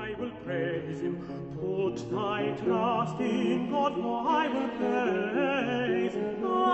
I will praise him. Put thy trust in God, for I will praise him.